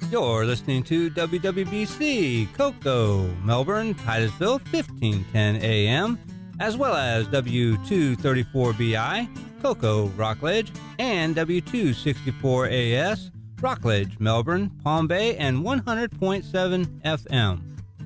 You're listening to WWBC, Cocoa, Melbourne, Titusville, 1510 AM, as well as W234BI, Cocoa, Rockledge, and W264AS, Rockledge, Melbourne, Palm Bay, and 100.7 FM.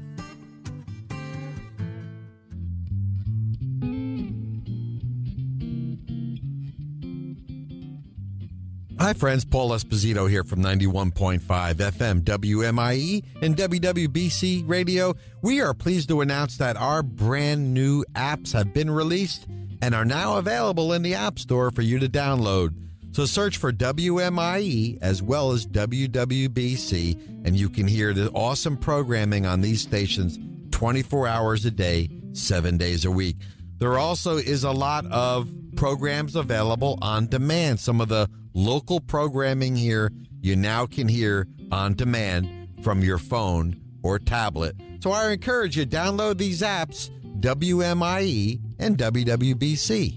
Hi friends, Paul Esposito here from 91.5 FM WMIE and WWBC Radio. We are pleased to announce that our brand new apps have been released and are now available in the App Store for you to download. So search for WMIE as well as WWBC and you can hear the awesome programming on these stations 24 hours a day, 7 days a week. There also is a lot of programs available on demand. Some of the local programming here you now can hear on demand from your phone or tablet. So I encourage you to download these apps, WMIE and WWBC.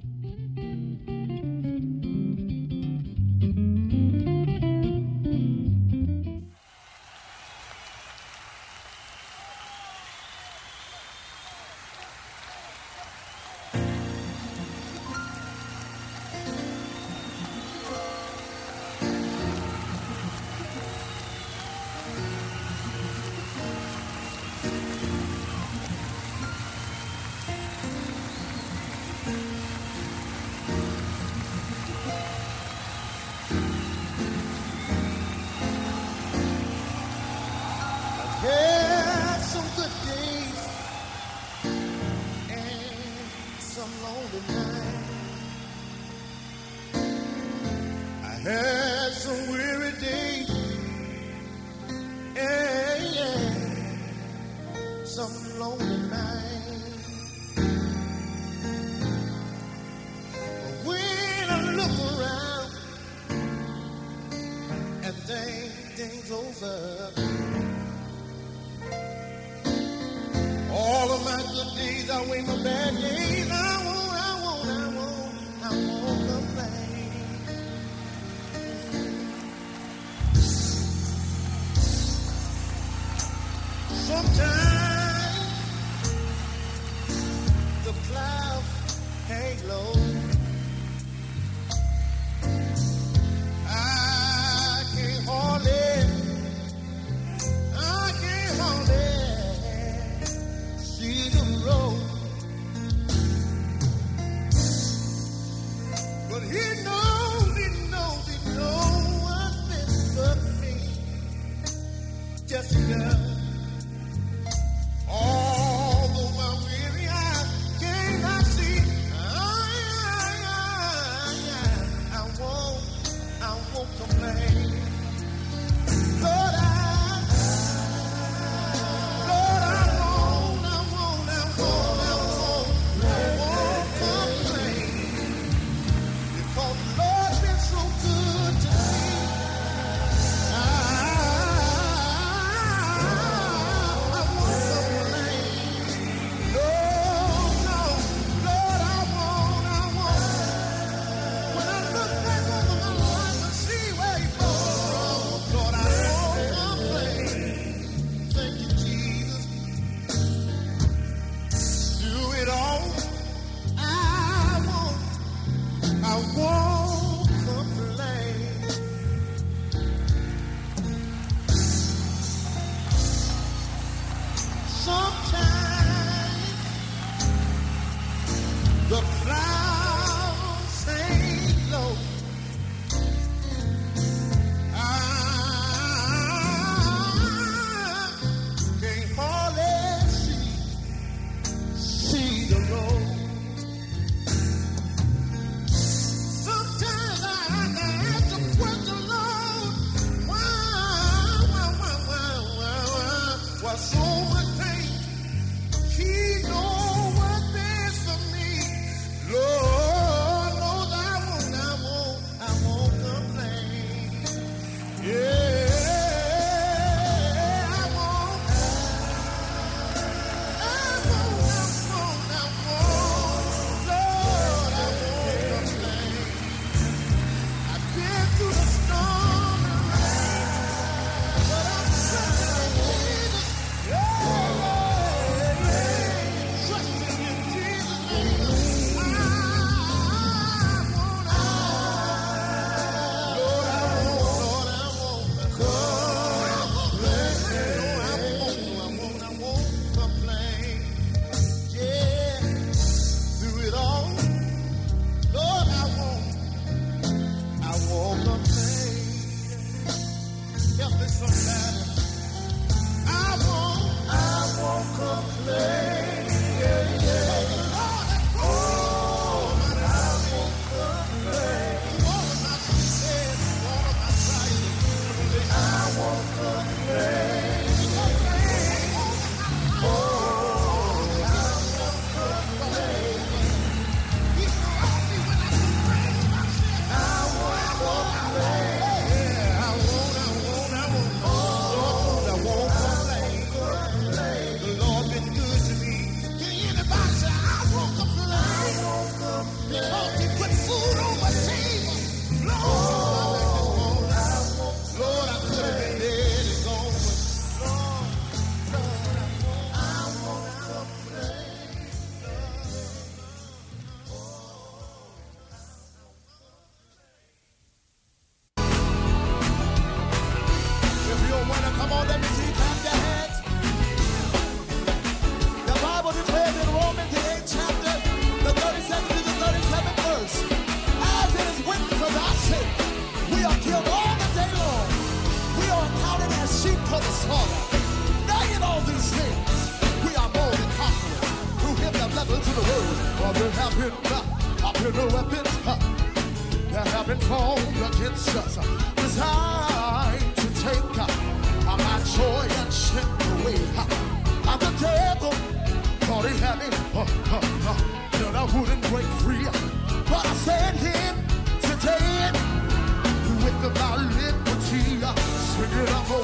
there have been weapons that have been formed against us, designed to take my joy and strength away. And the devil thought he had me, that I wouldn't break free. But I said him today, with my liberty, swing it up,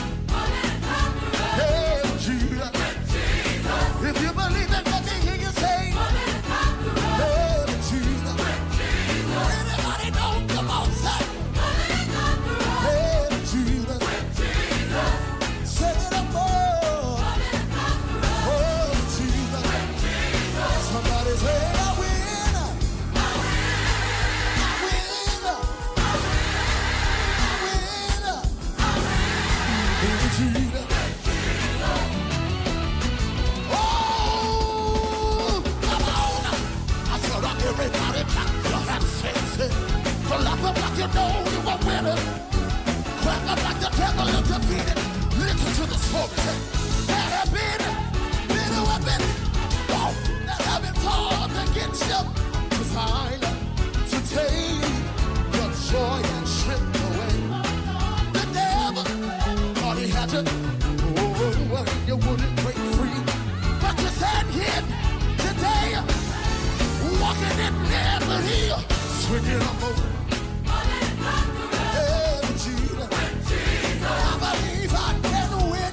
hey, Jesus. If you believe it, let me hear you say, hey, Jesus. Anybody know? Come on, say, hey, Jesus. Swing it up, oh, Jesus. Somebody say, I win. I win. I win. Jesus. Everybody clap your hands, say, clap up like you know you are winning. Clap up like the devil is defeated. Listen to the smoke, say, there have been a weapon, that have been formed against you, designed to take your joy and strength away. The devil thought he had you, you wouldn't break free, but you stand here today. Walking in liberty, swinging up over. Hey, Jesus. I believe I can win.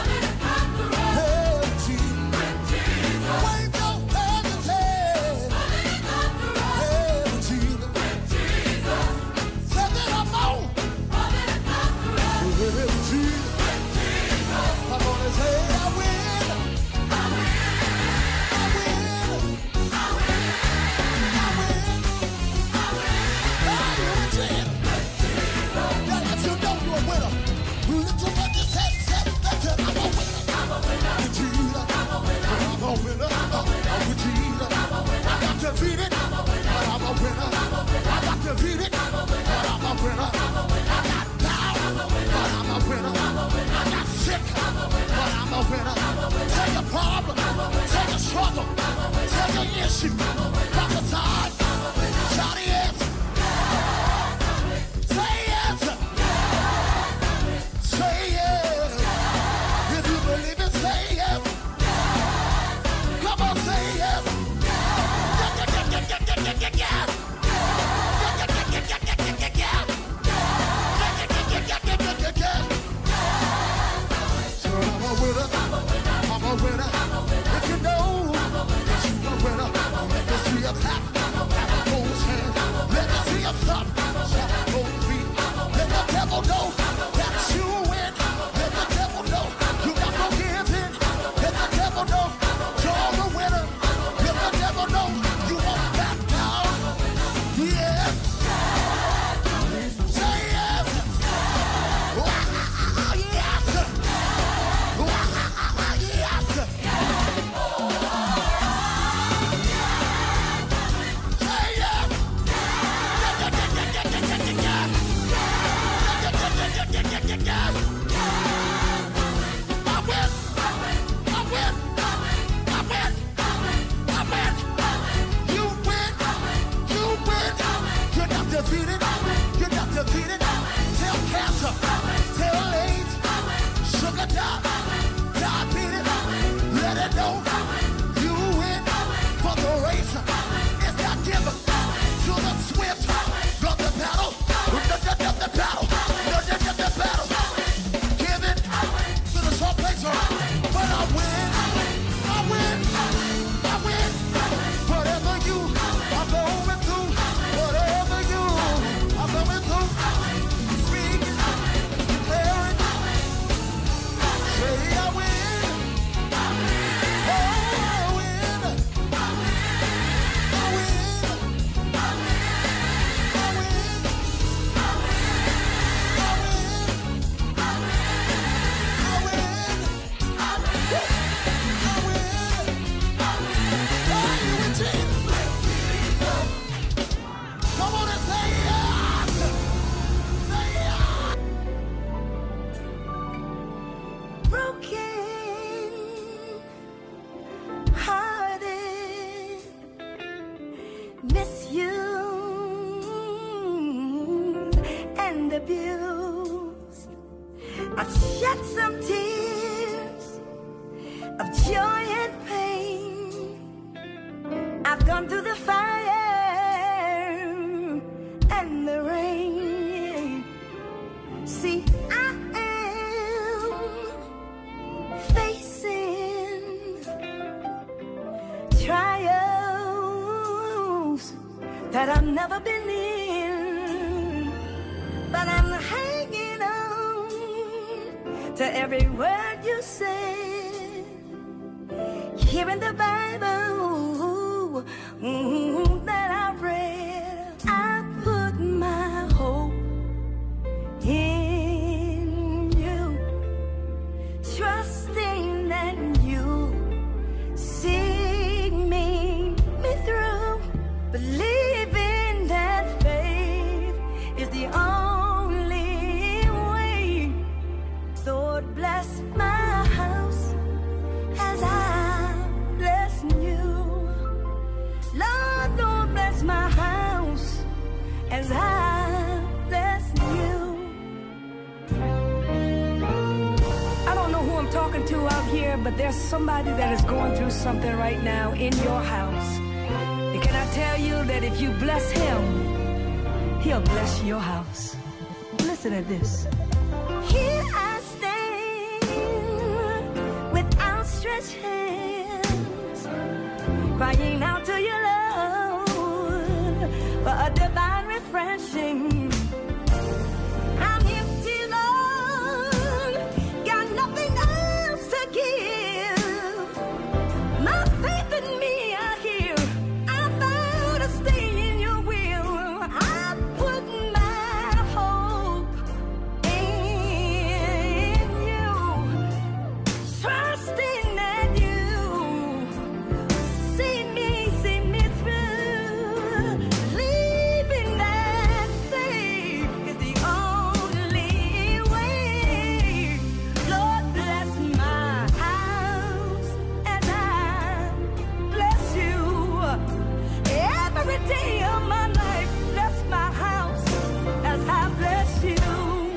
Hey, Jesus. Wave your hands and say, hey, Jesus. Set it up on. Hey, Jesus. I'm gonna say I win. I win. Defeated, but I'm a winner. I got defeated, but I'm a winner. I got down, but I'm a winner. I got sick, but I'm a winner. Take a problem, take a struggle, take an issue, prophesy, shout yes. Say yes. Say yes. If you believe it, say yes. Come on, say yes. So I'm a winner. I'm a winner. If you know that you're a winner, let me see you clap. Clap those hands. Let me see you stop. Stop those feet. Let the devil know that you win. Let the devil know you got no give in. Let the devil know you're the winner. Let the devil know you won't back down. Yes. Say yes. Yes. Yes. Defeated, you're not defeated. Tell cancer, tell AIDS, sugar diabetes, let it know you win. For the race is not given to the swift, not the battle, the battle, the battle. Give it to the short placer, but I win. Whatever you are going through, whatever you are going through, speak, declare it, say abused. I've shed some tears of joy and pain. I've gone through the fire and the rain. See, I am facing trials that I've never been in, but I'm hanging on to every word you say. Here in the Bible that I read, I put my hope in you, trusting that you see me through, believing that faith is the only way. Lord, bless my house as I bless you. Lord, Lord, bless my house as I bless you. I don't know who I'm talking to out here, but there's somebody that is going through something right now in your house. And can I tell you that if you bless him, he'll bless your house. Listen to this. Here I stand with outstretched hands, crying out to you, Lord, for a divine refreshing. I'm empty, Lord, got nothing else to give. My faith in me are here. I found a stay in your will. I put my hope in you, trusting that you see me through, believing that faith is the only way. Lord, bless my house as I bless you. Every day of my life, bless my house as I bless you.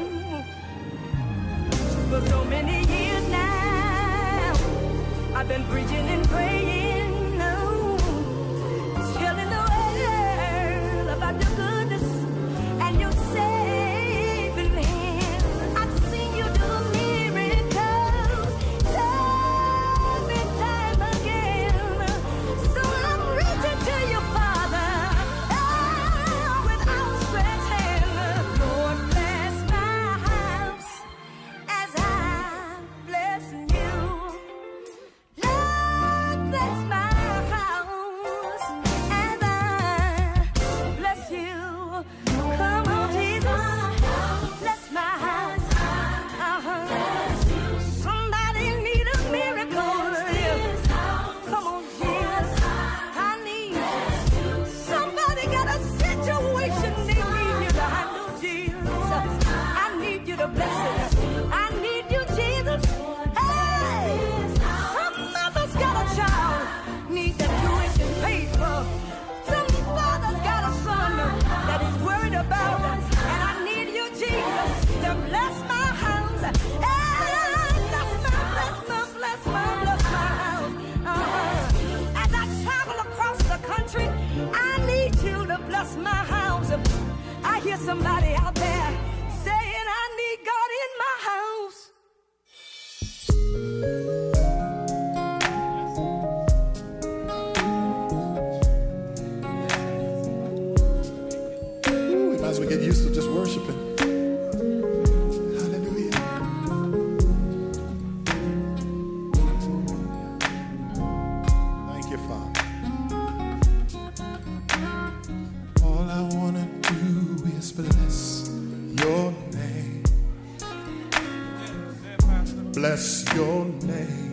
For so many years now, I've been preaching and praying, telling the world about your goodness and your saving hand. I've seen you do miracles time and time again. So I'm reaching to you, Father, with outstretched hand. Lord, bless my house as I bless you. Lord, bless my house as I bless you. Come on, Jesus, bless my house. Somebody need a miracle. Come on, Jesus, I need. Somebody got a situation they need you to handle, Jesus. I need you to bless it. I need you, Jesus. Hey, some of us got a child, need that tuition paid for. Some father's got a son that is worried about, and I need you, Jesus, to bless my house. Hey, bless my house. As I travel across the country, I need you to bless my house. I hear somebody out there saying, I need God in my house. We might as well get used to just worshiping. Hallelujah. Thank you, Father. All I want to do is bless your name. Bless your name.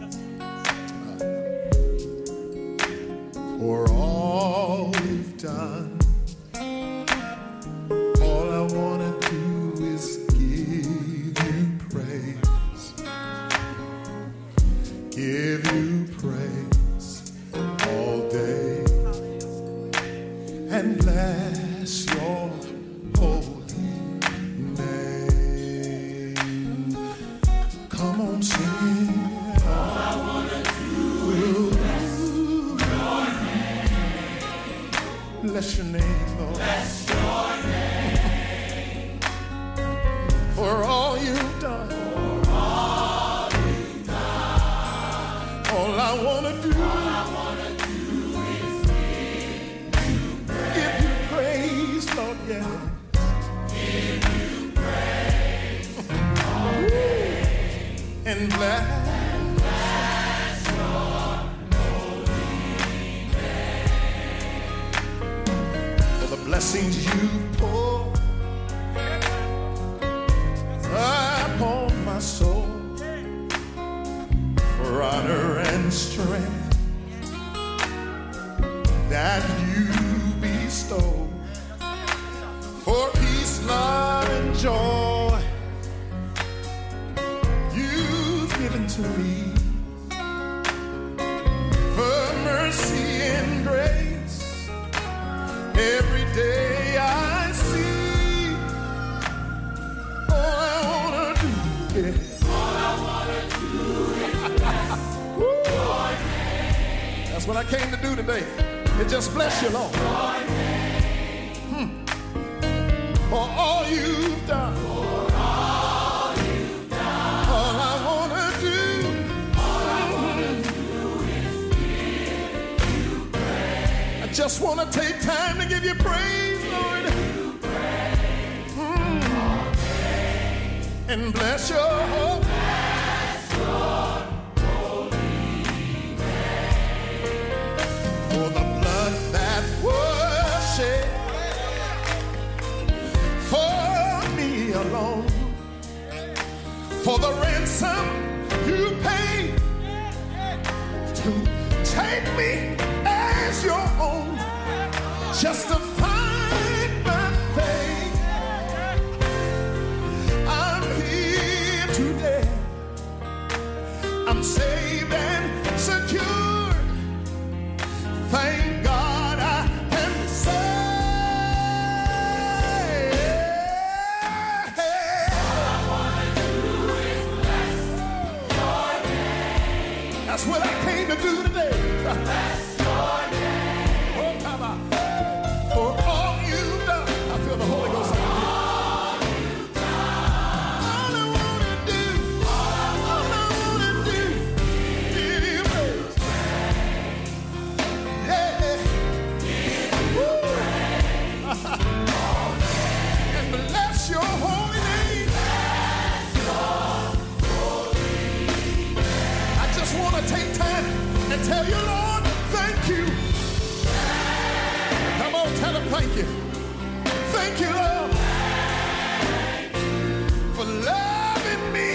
For all you've done. All I want to do is give you praise. Give you praise all day. And bless your holy and bless for the blessings you pour upon my soul, for honor and strength that you bestow, for peace, love, and joy you've given to me, for mercy and grace every day I see. All I wanna do, yeah. All I wanna do is bless your name. That's what I came to do today. It just bless you, Lord. For all you've done. For all you've done. All I wanna do. All I wanna do is give you praise. I just wanna take time to give you praise, Lord. Give you praise. And bless your holy name. For the blood that was shed for me alone, for the ransom you paid to take me as your own, justified by faith. I'm here today. I'm saved and secure. Thank God I can say, all I want to do is bless your name. That's what I came to do today. Bless your name. Oh, come on. For all you've done. I feel the Holy Ghost. All you've done. All I want to do. All I want to do. Give you praise. And bless your holy name. I just want to take time and tell you, Lord, thank you. Come on, tell him thank you. Thank you, Lord, for loving me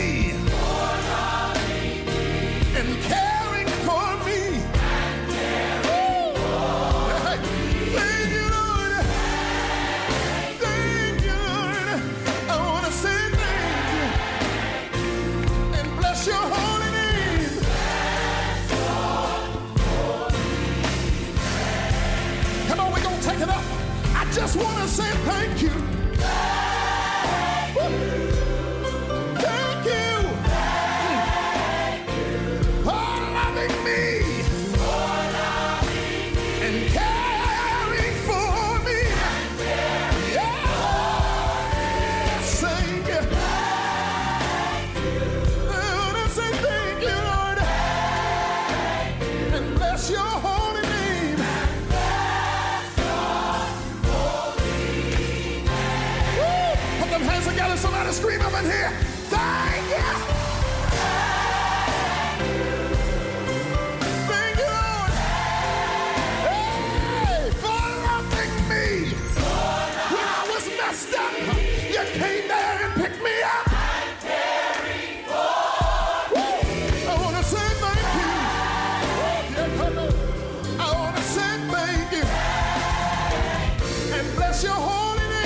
and caring for me. Thank you, Lord. Thank you, Lord. I want to say thank you and bless your holy name. Come on, we're going to take it up. I just want to say thank you. Thank you. For loving me and caring for me. Yes, thank you. I want to say thank you, Lord, and bless your holy name. Woo! Put them hands together, somebody scream up in here. Thank you. Thank you, Lord. Hey, for loving me. When I was messed up, you came there and picked me up. Woo! I want to say thank you. I want to say thank you. And bless your holy name.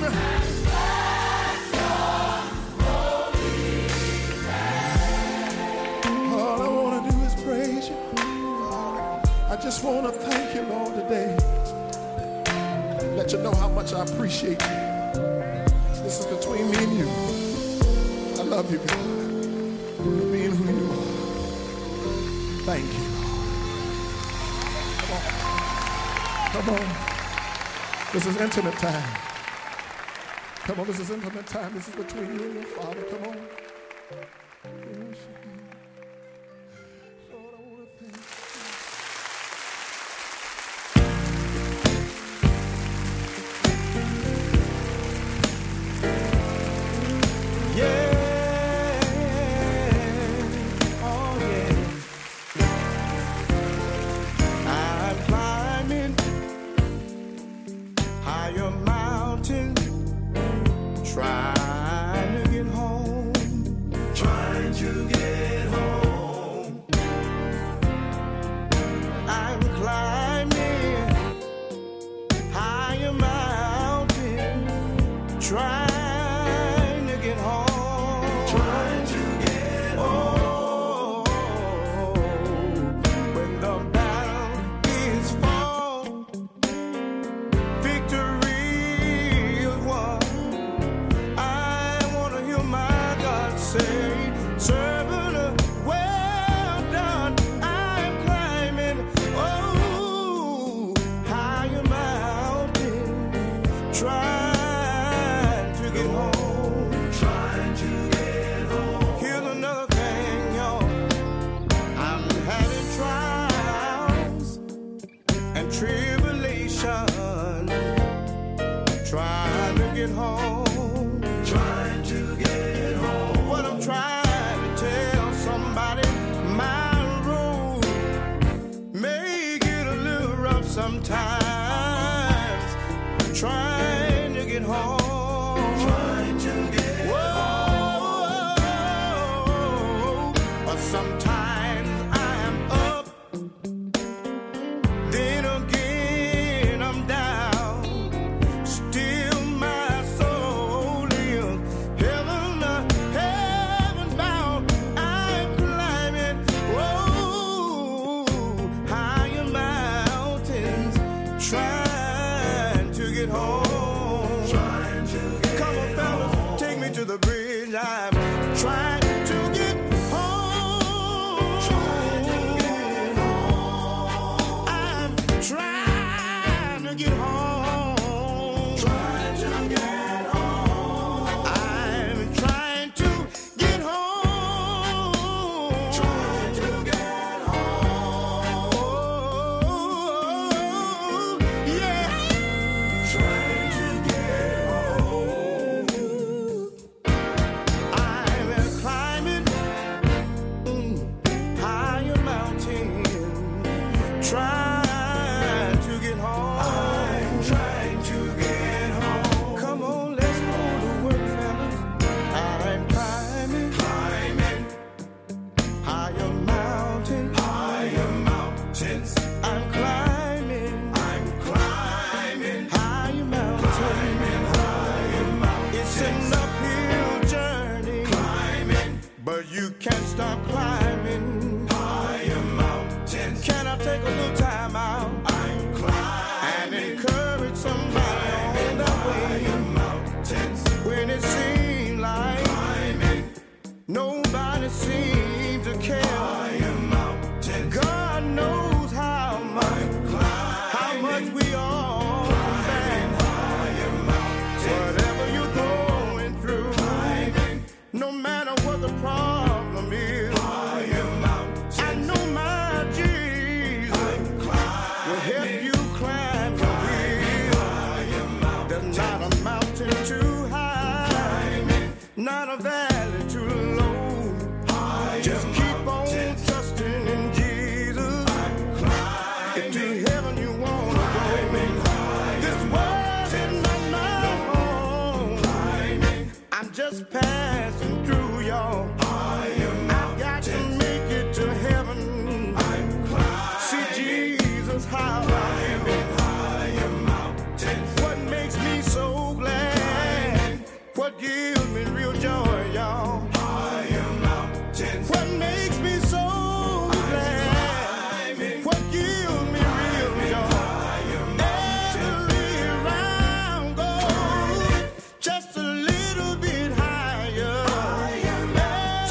All I want to do is praise you. I just want to thank you, Lord, today. Let you know how much I appreciate you. This is between me and you. I love you, God, for being who you are. Thank you. Come on. This is intimate time. Come on, this is intimate time. This is between you and your Father. Come on. Lord, I want to thank you. Yeah. trying to get home. Trying to get home. When the battle is fought, victory is won. I want to hear my God say, servant, well done. I'm climbing, higher mountain, trying to get home. Trying to get home. Here's another thing, y'all. I'm having trials and tribulation, trying to get home. Trying to get home. What I'm trying to tell somebody, my road may get a little rough sometimes. Trying to get home. Trying to get home. But sometimes I'm up, then again I'm down. Still my soul is heaven bound. I'm climbing, higher mountains, trying to get home. Trying to get Come on, fellas, take me to the bridge. I'm trying to get home. Trying to get home. I'm trying to get home. Trying to get home. I'm trying to get home. Trying to get home. Yeah. Trying to get home. I'm climbing, higher mountain, trying to get home. I'm trying to get home. Come on, let's go to work, fellas. I'm climbing, higher mountains. I'm climbing, higher mountains. It's an uphill journey, but you can't stop climbing. Can I take a little time out and encourage somebody on the way when it seems like nobody seems to care? God knows how much we all been. Whatever you're going through, no matter what the problem is, I know my Jesus will help you climb the hill. There's not a mountain too high, not a valley too low. Just keep on trusting in Jesus. If to heaven you want to go, this world is not my home. I'm just passing through, y'all. I've got to make it to heaven. See Jesus, how I live. What makes me so glad? What gives me real joy, y'all? What makes me so glad? What gives me real joy? Every round goes just a little bit higher.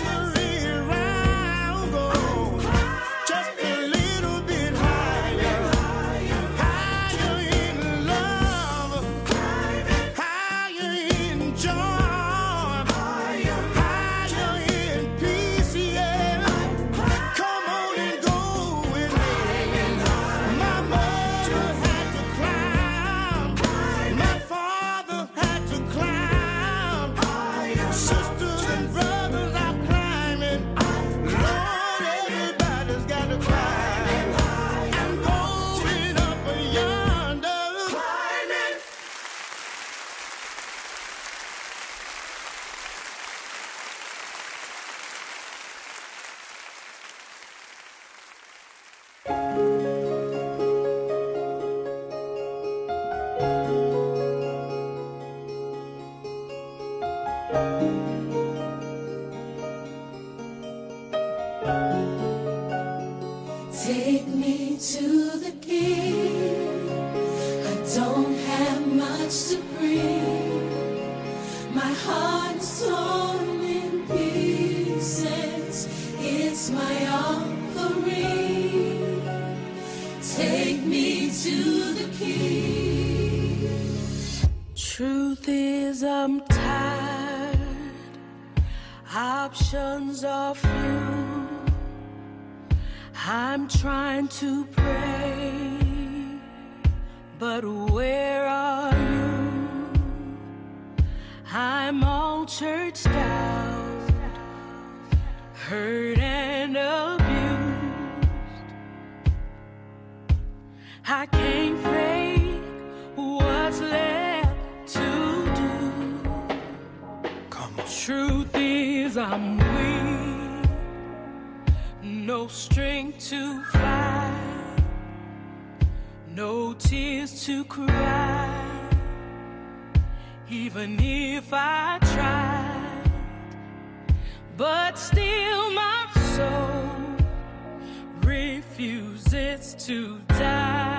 torn in pieces. It's my offering. Take me to the King. Truth is, I'm tired. Options are few. I'm trying to pray, but where are you? I'm all churched out, hurt and abused. I can't fake what's left to do. Come on. Truth is, I'm weak, no strength to fight, no tears to cry. Even if I tried, but still my soul refuses to die.